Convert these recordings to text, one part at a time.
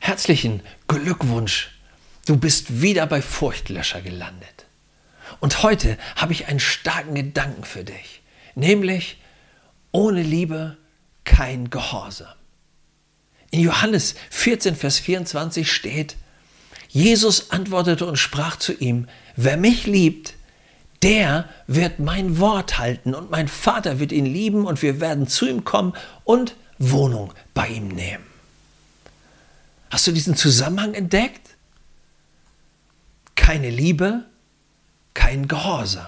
Herzlichen Glückwunsch, du bist wieder bei Furchtlöscher gelandet. Und heute habe ich einen starken Gedanken für dich, nämlich ohne Liebe kein Gehorsam. In Johannes 14, Vers 24 steht, Jesus antwortete und sprach zu ihm, wer mich liebt, der wird mein Wort halten und mein Vater wird ihn lieben und wir werden zu ihm kommen und Wohnung bei ihm nehmen. Hast du diesen Zusammenhang entdeckt? Keine Liebe, kein Gehorsam.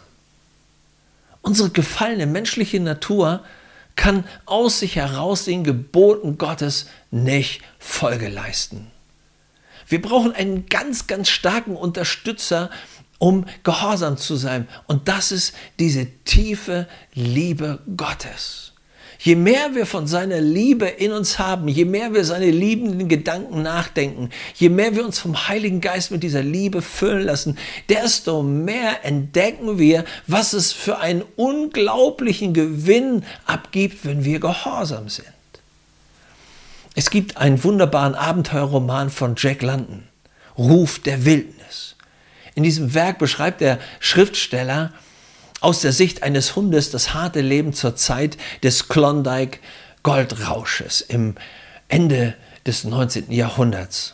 Unsere gefallene menschliche Natur kann aus sich heraus den Geboten Gottes nicht Folge leisten. Wir brauchen einen ganz, ganz starken Unterstützer, um gehorsam zu sein. Und das ist diese tiefe Liebe Gottes. Je mehr wir von seiner Liebe in uns haben, je mehr wir seine liebenden Gedanken nachdenken, je mehr wir uns vom Heiligen Geist mit dieser Liebe füllen lassen, desto mehr entdecken wir, was es für einen unglaublichen Gewinn abgibt, wenn wir gehorsam sind. Es gibt einen wunderbaren Abenteuerroman von Jack London, Ruf der Wildnis. In diesem Werk beschreibt der Schriftsteller aus der Sicht eines Hundes das harte Leben zur Zeit des Klondike-Goldrausches im Ende des 19. Jahrhunderts.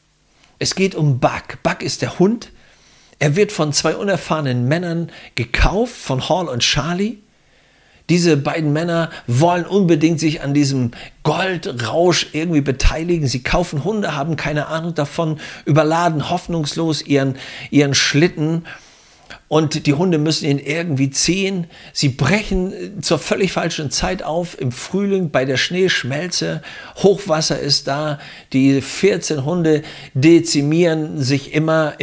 Es geht um Buck. Buck ist der Hund. Er wird von zwei unerfahrenen Männern gekauft, von Hall und Charlie. Diese beiden Männer wollen unbedingt sich an diesem Goldrausch irgendwie beteiligen. Sie kaufen Hunde, haben keine Ahnung davon, überladen hoffnungslos ihren Schlitten und die Hunde müssen ihn irgendwie ziehen. Sie brechen zur völlig falschen Zeit auf im Frühling bei der Schneeschmelze. Hochwasser ist da. Die 14 Hunde dezimieren sich immer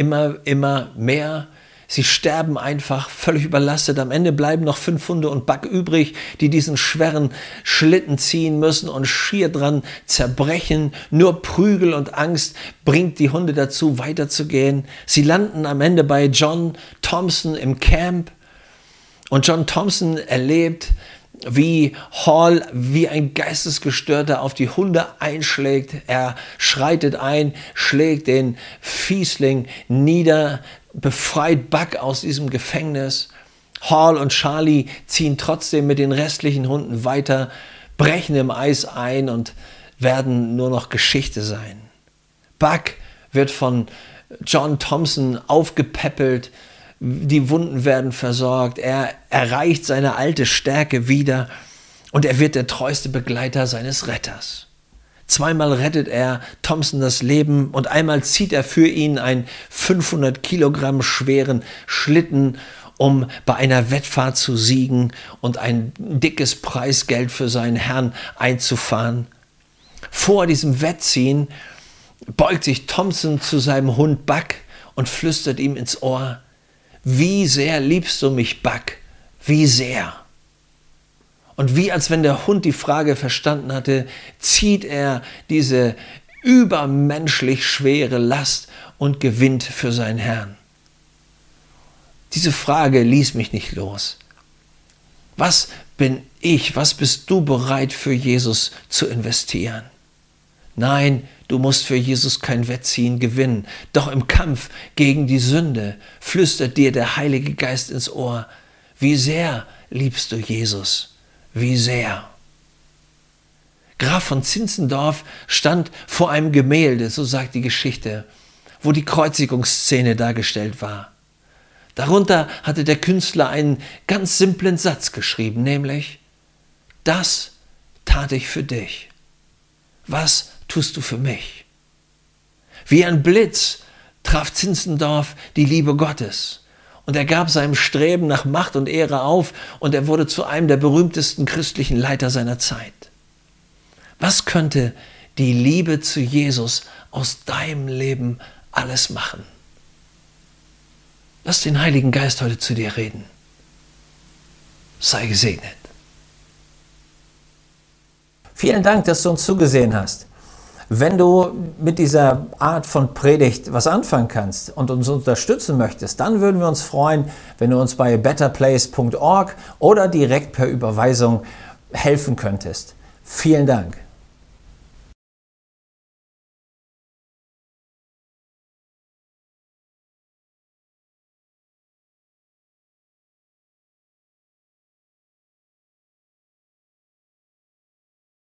mehr. Sie sterben einfach, völlig überlastet. Am Ende bleiben noch 5 Hunde und Buck übrig, die diesen schweren Schlitten ziehen müssen und schier dran zerbrechen. Nur Prügel und Angst bringt die Hunde dazu, weiterzugehen. Sie landen am Ende bei John Thompson im Camp. Und John Thompson erlebt, wie Hall wie ein Geistesgestörter auf die Hunde einschlägt. Er schreitet ein, schlägt den Fiesling nieder, befreit Buck aus diesem Gefängnis. Hall und Charlie ziehen trotzdem mit den restlichen Hunden weiter, brechen im Eis ein und werden nur noch Geschichte sein. Buck wird von John Thompson aufgepäppelt, die Wunden werden versorgt, er erreicht seine alte Stärke wieder und er wird der treueste Begleiter seines Retters. Zweimal rettet er Thompson das Leben und einmal zieht er für ihn einen 500 Kilogramm schweren Schlitten, um bei einer Wettfahrt zu siegen und ein dickes Preisgeld für seinen Herrn einzufahren. Vor diesem Wettziehen beugt sich Thompson zu seinem Hund Buck und flüstert ihm ins Ohr: Wie sehr liebst du mich, Buck? Wie sehr? Und wie als wenn der Hund die Frage verstanden hatte, zieht er diese übermenschlich schwere Last und gewinnt für seinen Herrn. Diese Frage ließ mich nicht los. Was bin ich, was bist du bereit für Jesus zu investieren? Nein, du musst für Jesus kein Wettziehen gewinnen. Doch im Kampf gegen die Sünde flüstert dir der Heilige Geist ins Ohr: Wie sehr liebst du Jesus? Wie sehr? Graf von Zinzendorf stand vor einem Gemälde, so sagt die Geschichte, wo die Kreuzigungsszene dargestellt war. Darunter hatte der Künstler einen ganz simplen Satz geschrieben, nämlich: Das tat ich für dich. Was tust du für mich? Wie ein Blitz traf Zinzendorf die Liebe Gottes. Und er gab seinem Streben nach Macht und Ehre auf und er wurde zu einem der berühmtesten christlichen Leiter seiner Zeit. Was könnte die Liebe zu Jesus aus deinem Leben alles machen? Lass den Heiligen Geist heute zu dir reden. Sei gesegnet. Vielen Dank, dass du uns zugesehen hast. Wenn du mit dieser Art von Predigt was anfangen kannst und uns unterstützen möchtest, dann würden wir uns freuen, wenn du uns bei betterplace.org oder direkt per Überweisung helfen könntest. Vielen Dank.